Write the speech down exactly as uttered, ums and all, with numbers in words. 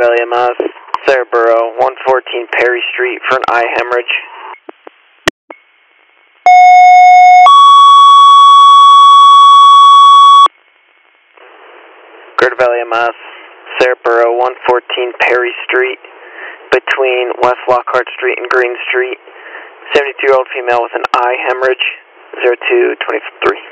Valley, Mass, Sarahboro, one fourteen Perry Street for an eye hemorrhage. Greater Valley, Mass, Sarahboro, one fourteen Perry Street, between West Lockhart Street and Green Street. seventy-two-year-old female with an eye hemorrhage, zero two twenty-three.